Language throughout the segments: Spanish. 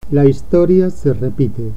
La historia se repite.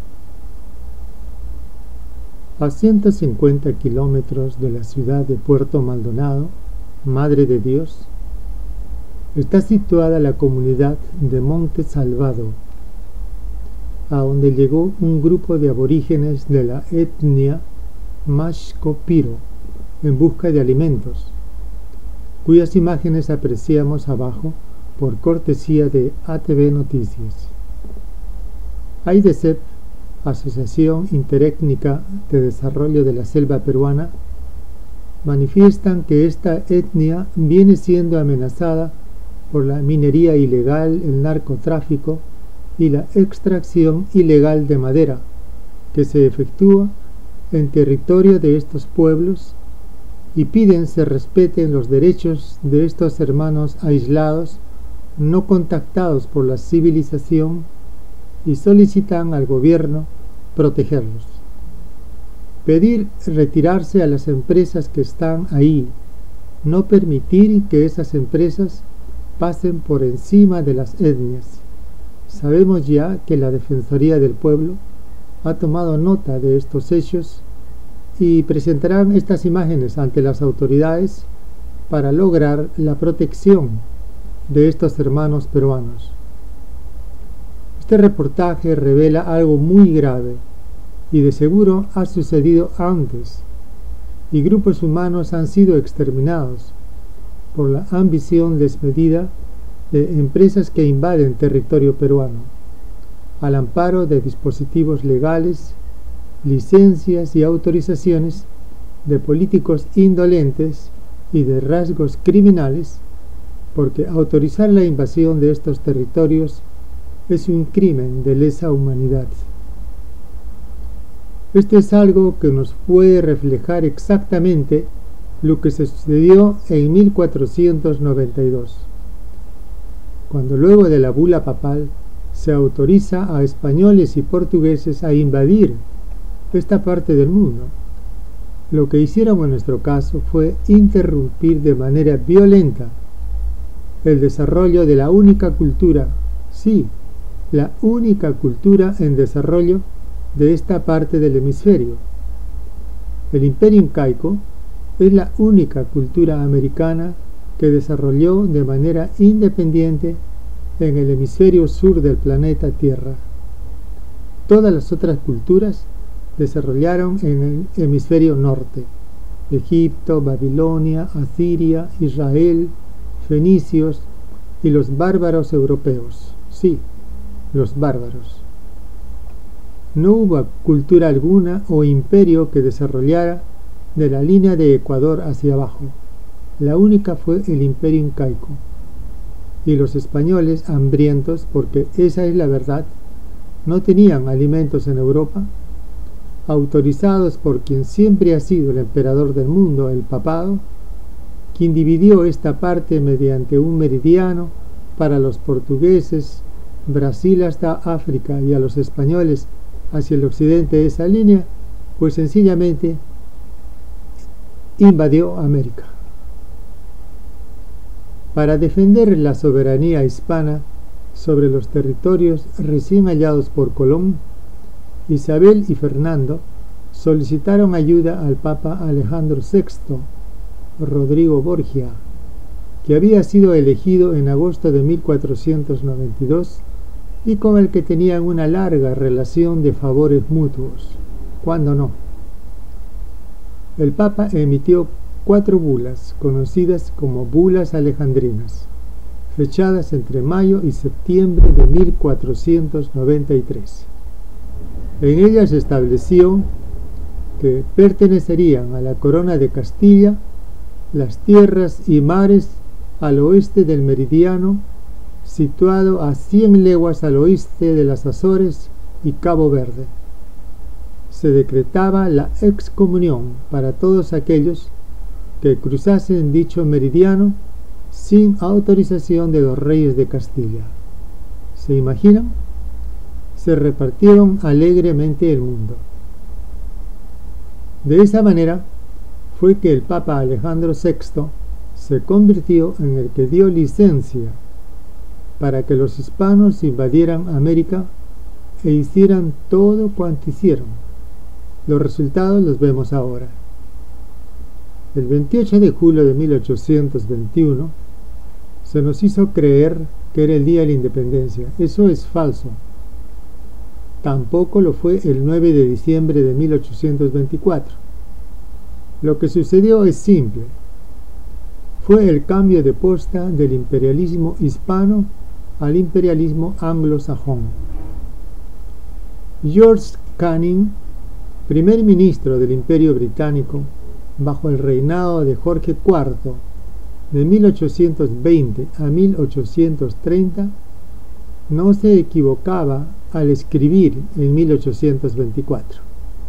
A 150 kilómetros de la ciudad de Puerto Maldonado, Madre de Dios, está situada la comunidad de Monte Salvado, a donde llegó un grupo de aborígenes de la etnia Mashco-Piro en busca de alimentos, cuyas imágenes apreciamos abajo por cortesía de ATV Noticias. AIDESEP, Asociación Interétnica de Desarrollo de la Selva Peruana, manifiestan que esta etnia viene siendo amenazada por la minería ilegal, el narcotráfico y la extracción ilegal de madera que se efectúa en territorio de estos pueblos, y piden se respeten los derechos de estos hermanos aislados, no contactados por la civilización, y solicitan al gobierno protegerlos. Pedir retirarse a las empresas que están ahí, no permitir que esas empresas pasen por encima de las etnias. Sabemos ya que la Defensoría del Pueblo ha tomado nota de estos hechos y presentarán estas imágenes ante las autoridades para lograr la protección de estos hermanos peruanos. Este reportaje revela algo muy grave y de seguro ha sucedido antes, y grupos humanos han sido exterminados por la ambición desmedida de empresas que invaden territorio peruano, al amparo de dispositivos legales, licencias y autorizaciones de políticos indolentes y de rasgos criminales, porque autorizar la invasión de estos territorios es un crimen de lesa humanidad. Esto es algo que nos puede reflejar exactamente lo que sucedió en 1492, cuando luego de la bula papal se autoriza a españoles y portugueses a invadir esta parte del mundo. Lo que hicieron en nuestro caso fue interrumpir de manera violenta el desarrollo de la única cultura, sí, la única cultura en desarrollo de esta parte del hemisferio. El Imperio Incaico es la única cultura americana que desarrolló de manera independiente en el hemisferio sur del planeta Tierra. Todas las otras culturas desarrollaron en el hemisferio norte: Egipto, Babilonia, Asiria, Israel, fenicios y los bárbaros europeos. Sí, los bárbaros. No hubo cultura alguna o imperio que desarrollara de la línea de Ecuador hacia abajo. La única fue el Imperio Incaico. Y los españoles, hambrientos, porque esa es la verdad, no tenían alimentos en Europa, autorizados por quien siempre ha sido el emperador del mundo, el papado, quien dividió esta parte mediante un meridiano para los portugueses, Brasil hasta África, y a los españoles hacia el occidente de esa línea, pues sencillamente invadió América. Para defender la soberanía hispana sobre los territorios recién hallados por Colón, Isabel y Fernando solicitaron ayuda al Papa Alejandro VI, Rodrigo Borgia, que había sido elegido en agosto de 1492 y con el que tenían una larga relación de favores mutuos. ¿Cuándo no? El Papa emitió 4 bulas, conocidas como bulas alejandrinas, fechadas entre mayo y septiembre de 1493. En ellas estableció que pertenecerían a la corona de Castilla las tierras y mares al oeste del meridiano, situado a 100 leguas al oeste de las Azores y Cabo Verde. Se decretaba la excomunión para todos aquellos que cruzasen dicho meridiano sin autorización de los reyes de Castilla. ¿Se imaginan? Se repartieron alegremente el mundo. De esa manera fue que el Papa Alejandro VI se convirtió en el que dio licencia para que los hispanos invadieran América e hicieran todo cuanto hicieron. Los resultados los vemos ahora. El 28 de julio de 1821 se nos hizo creer que era el día de la independencia. Eso es falso. Tampoco lo fue el 9 de diciembre de 1824. Lo que sucedió es simple. Fue el cambio de posta del imperialismo hispano al imperialismo anglosajón. George Canning, primer ministro del Imperio Británico, bajo el reinado de Jorge IV, de 1820 a 1830, no se equivocaba al escribir en 1824.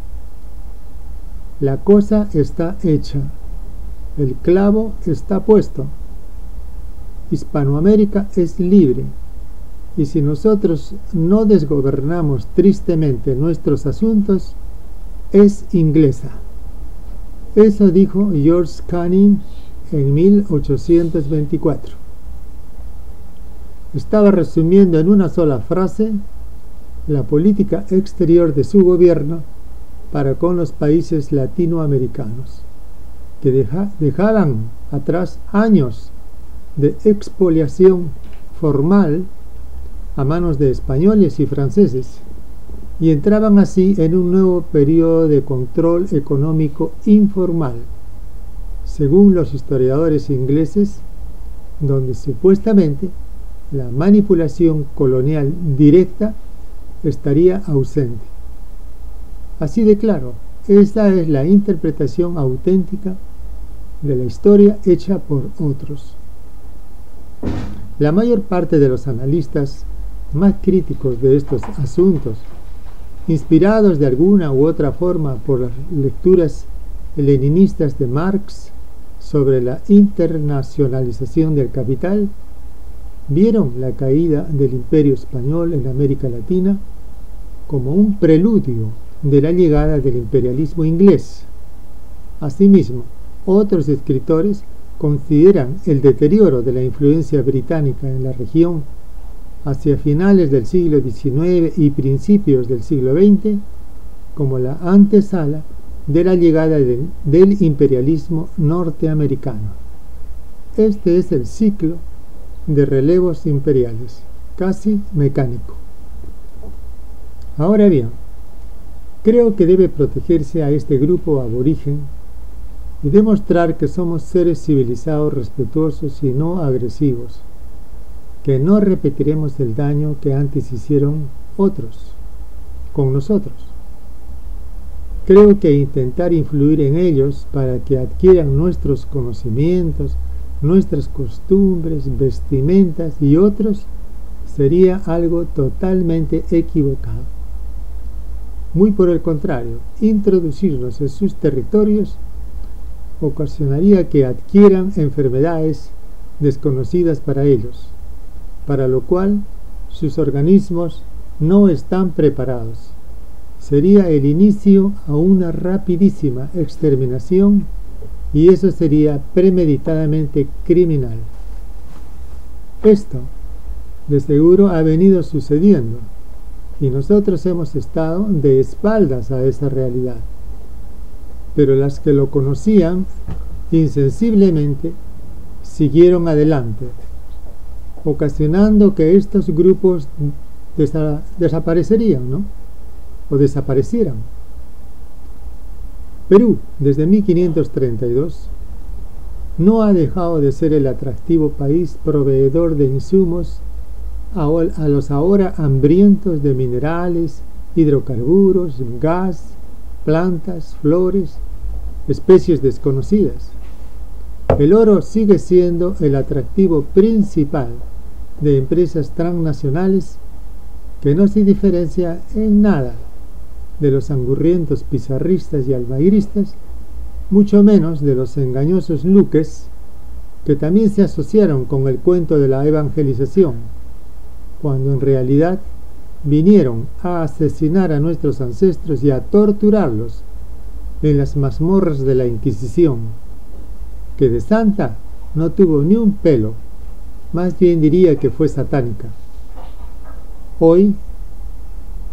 La cosa está hecha, el clavo está puesto. Hispanoamérica es libre, y si nosotros no desgobernamos tristemente nuestros asuntos, es inglesa. Eso dijo George Canning en 1824. Estaba resumiendo en una sola frase la política exterior de su gobierno para con los países latinoamericanos, que dejaban atrás años de expoliación formal a manos de españoles y franceses, y entraban así en un nuevo periodo de control económico informal, según los historiadores ingleses, donde supuestamente la manipulación colonial directa estaría ausente. Así de claro, esta es la interpretación auténtica de la historia hecha por otros. La mayor parte de los analistas más críticos de estos asuntos, inspirados de alguna u otra forma por las lecturas leninistas de Marx sobre la internacionalización del capital, vieron la caída del Imperio español en América Latina como un preludio de la llegada del imperialismo inglés. Asimismo, otros escritores consideran el deterioro de la influencia británica en la región hacia finales del siglo XIX y principios del siglo XX como la antesala de la llegada del imperialismo norteamericano. Este es el ciclo de relevos imperiales, casi mecánico. Ahora bien, creo que debe protegerse a este grupo aborigen y demostrar que somos seres civilizados, respetuosos y no agresivos, que no repetiremos el daño que antes hicieron otros con nosotros. Creo que intentar influir en ellos para que adquieran nuestros conocimientos, nuestras costumbres, vestimentas y otros sería algo totalmente equivocado. Muy por el contrario, introducirnos en sus territorios ocasionaría que adquieran enfermedades desconocidas para ellos, para lo cual sus organismos no están preparados. Sería el inicio a una rapidísima exterminación y eso sería premeditadamente criminal. Esto de seguro ha venido sucediendo y nosotros hemos estado de espaldas a esa realidad, pero las que lo conocían insensiblemente siguieron adelante, ocasionando que estos grupos desaparecerían, ¿no? O desaparecieran. Perú, desde 1532, no ha dejado de ser el atractivo país proveedor de insumos a los ahora hambrientos de minerales, hidrocarburos, gas, plantas, flores, especies desconocidas. El oro sigue siendo el atractivo principal de empresas transnacionales que no se diferencia en nada de los angurrientos pizarristas y almagristas, mucho menos de los engañosos luques que también se asociaron con el cuento de la evangelización, cuando en realidad vinieron a asesinar a nuestros ancestros y a torturarlos en las mazmorras de la Inquisición, que de santa no tuvo ni un pelo, más bien diría que fue satánica. Hoy,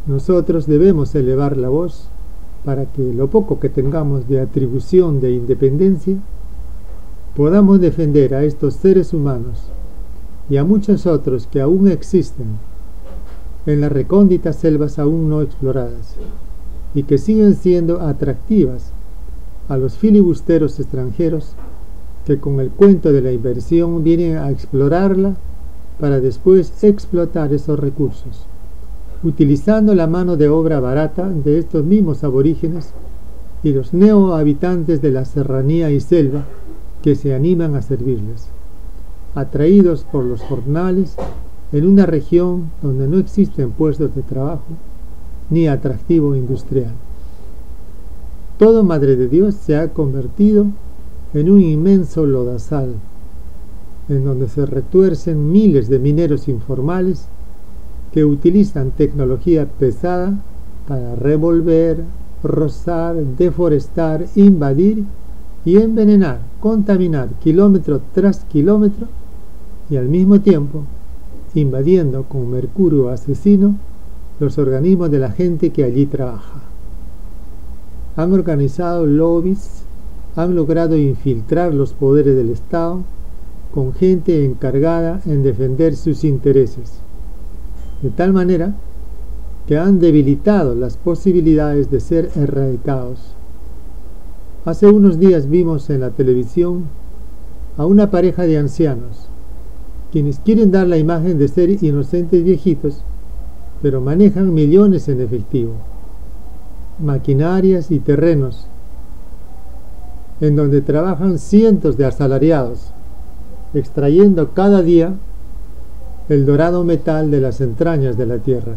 Nosotros debemos elevar la voz para que lo poco que tengamos de atribución de independencia podamos defender a estos seres humanos y a muchos otros que aún existen en las recónditas selvas aún no exploradas y que siguen siendo atractivas a los filibusteros extranjeros que con el cuento de la inversión vienen a explorarla para después explotar esos recursos, utilizando la mano de obra barata de estos mismos aborígenes y los neohabitantes de la serranía y selva que se animan a servirles, atraídos por los jornales en una región donde no existen puestos de trabajo ni atractivo industrial. Todo Madre de Dios se ha convertido en un inmenso lodazal, en donde se retuercen miles de mineros informales que utilizan tecnología pesada para revolver, rozar, deforestar, invadir y envenenar, contaminar kilómetro tras kilómetro y al mismo tiempo invadiendo con mercurio asesino los organismos de la gente que allí trabaja. Han organizado lobbies, han logrado infiltrar los poderes del Estado con gente encargada en defender sus intereses, de tal manera que han debilitado las posibilidades de ser erradicados. Hace unos días vimos en la televisión a una pareja de ancianos, quienes quieren dar la imagen de ser inocentes viejitos, pero manejan millones en efectivo, maquinarias y terrenos, en donde trabajan cientos de asalariados, extrayendo cada día el dorado metal de las entrañas de la tierra.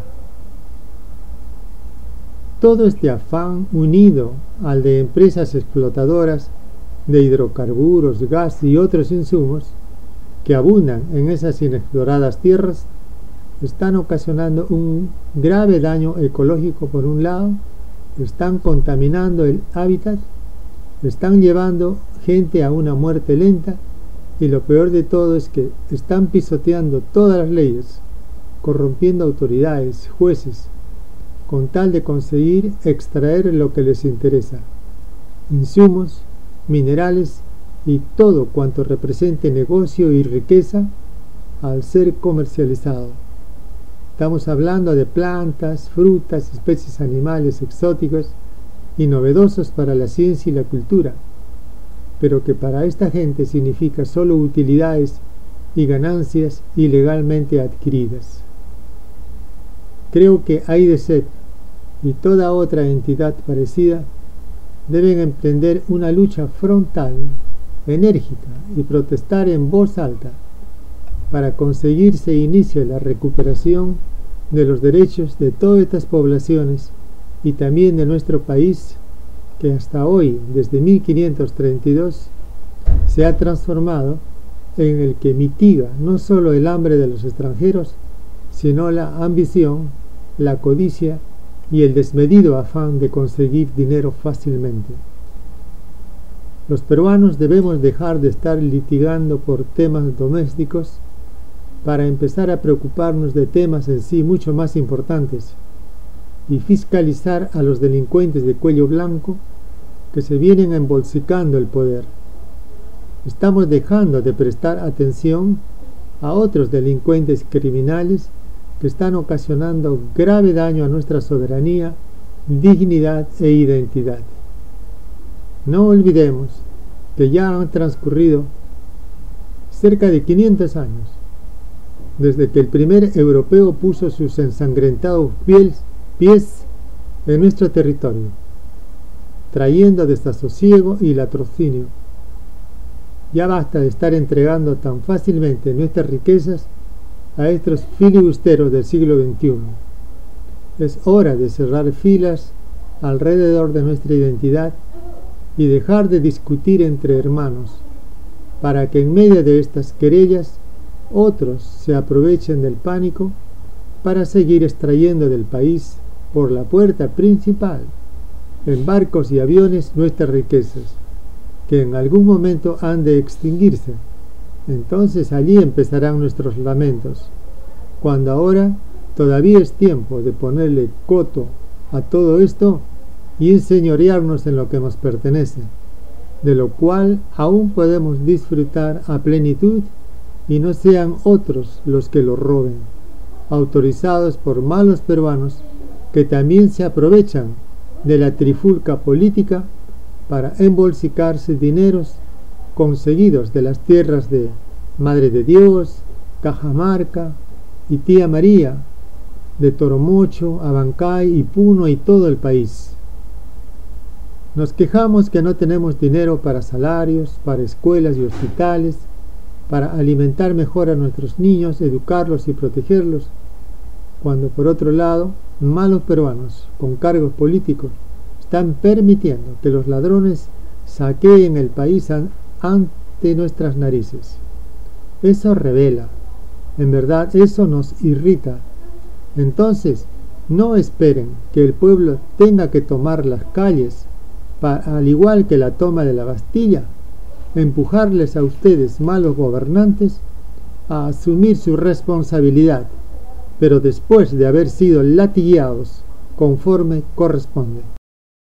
Todo este afán unido al de empresas explotadoras de hidrocarburos, gas y otros insumos que abundan en esas inexploradas tierras están ocasionando un grave daño ecológico. Por un lado, están contaminando el hábitat, están llevando gente a una muerte lenta y lo peor de todo es que están pisoteando todas las leyes, corrompiendo autoridades, jueces, con tal de conseguir extraer lo que les interesa, insumos, minerales y todo cuanto represente negocio y riqueza al ser comercializado. Estamos hablando de plantas, frutas, especies animales exóticos y novedosos para la ciencia y la cultura, pero que para esta gente significa solo utilidades y ganancias ilegalmente adquiridas. Creo que AIDESEP y toda otra entidad parecida deben emprender una lucha frontal, enérgica y protestar en voz alta para conseguir se inicie la recuperación de los derechos de todas estas poblaciones y también de nuestro país, que hasta hoy, desde 1532, se ha transformado en el que mitiga no solo el hambre de los extranjeros, sino la ambición, la codicia y el desmedido afán de conseguir dinero fácilmente. Los peruanos debemos dejar de estar litigando por temas domésticos para empezar a preocuparnos de temas en sí mucho más importantes y fiscalizar a los delincuentes de cuello blanco que se vienen embolsicando el poder. Estamos dejando de prestar atención a otros delincuentes criminales que están ocasionando grave daño a nuestra soberanía, dignidad e identidad. No olvidemos que ya han transcurrido cerca de 500 años desde que el primer europeo puso sus ensangrentados pies en nuestro territorio, trayendo desasosiego y latrocinio. Ya basta de estar entregando tan fácilmente nuestras riquezas a estos filibusteros del siglo XXI. Es hora de cerrar filas alrededor de nuestra identidad y dejar de discutir entre hermanos, para que en medio de estas querellas otros se aprovechen del pánico para seguir extrayendo del país por la puerta principal, en barcos y aviones, nuestras riquezas, que en algún momento han de extinguirse. Entonces allí empezarán nuestros lamentos, cuando ahora todavía es tiempo de ponerle coto a todo esto y enseñorearnos en lo que nos pertenece, de lo cual aún podemos disfrutar a plenitud y no sean otros los que lo roben, autorizados por malos peruanos que también se aprovechan de la trifulca política para embolsicarse dineros conseguidos de las tierras de Madre de Dios, Cajamarca y Tía María, de Toromocho, Abancay y Puno y todo el país. Nos quejamos que no tenemos dinero para salarios, para escuelas y hospitales, para alimentar mejor a nuestros niños, educarlos y protegerlos, cuando por otro lado, malos peruanos con cargos políticos están permitiendo que los ladrones saqueen el país ante nuestras narices. Eso revela, en verdad eso nos irrita. Entonces, no esperen que el pueblo tenga que tomar las calles para, al igual que la toma de la Bastilla, empujarles a ustedes, malos gobernantes, a asumir su responsabilidad, pero después de haber sido latigueados conforme corresponde.